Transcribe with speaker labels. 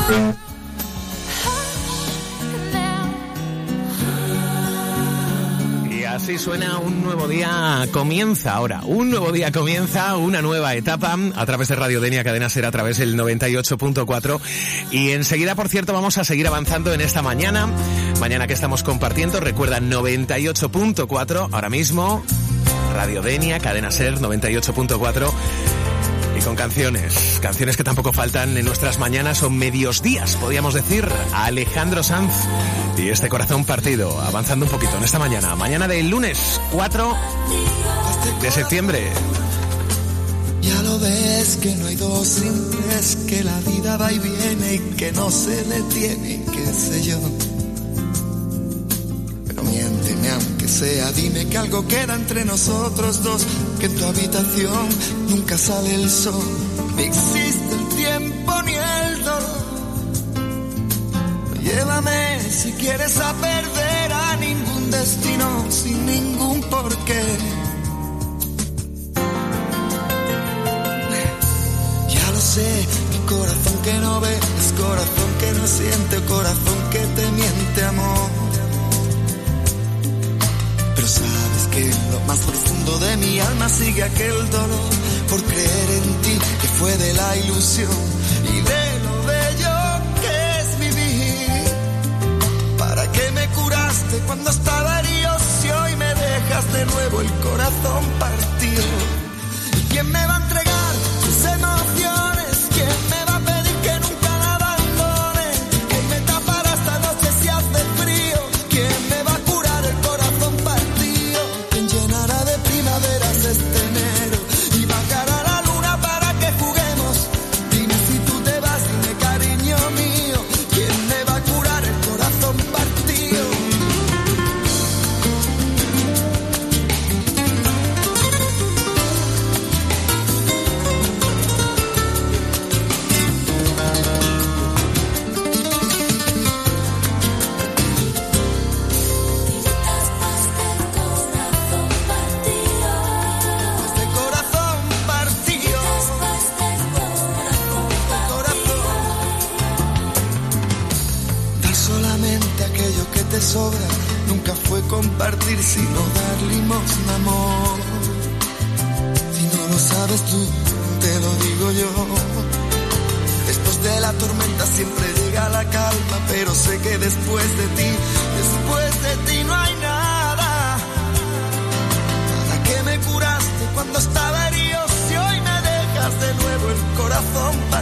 Speaker 1: Así suena un nuevo día, comienza ahora, un nuevo día comienza, una nueva etapa a través de Radio Denia, Cadena Ser, a través del 98.4 y enseguida, por cierto, vamos a seguir avanzando en esta mañana que estamos compartiendo. Recuerda, 98.4 ahora mismo, Radio Denia, Cadena Ser, 98.4. Y con canciones que tampoco faltan en nuestras mañanas o medios días, podríamos decir. Alejandro Sanz y este corazón partido, avanzando un poquito en esta mañana del lunes 4 de septiembre.
Speaker 2: Ya lo ves que no hay dos sin tres, que la vida va y viene y que no se detiene, qué sé yo. Pero miénteme aunque sea, dime que algo queda entre nosotros dos, que en tu habitación nunca sale el sol, ni existe el tiempo ni el dolor. Llévame si quieres a perder a ningún destino, sin ningún porqué. Ya lo sé, mi corazón que no ve es corazón que no siente, corazón que te miente, amor. Pero sabes que en lo más profundo de mi alma sigue aquel dolor por creer en ti, que fue de la ilusión y de lo bello que es vivir. ¿Para qué me curaste cuando estaba herido si hoy me dejas de nuevo el corazón partido? ¿Y quién me va a entregar sus emociones? ¿Quién me va a pedir que nunca la abandone? ¿Quién me tapará esta noche si hace frío? ¿Quién me va a curar el corazón partido? ¿Quién llenará de primaveras este enero y bajará la luna para que juguemos? Dime si tú te vas, dime cariño mío, ¿quién me va a curar el corazón partido? Sobra, nunca fue compartir sino dar limosna, amor. Si no lo sabes tú, te lo digo yo. Después de la tormenta siempre llega la calma, pero sé que después de ti no hay nada. ¿Para qué me curaste cuando estaba herido si hoy me dejas de nuevo el corazón?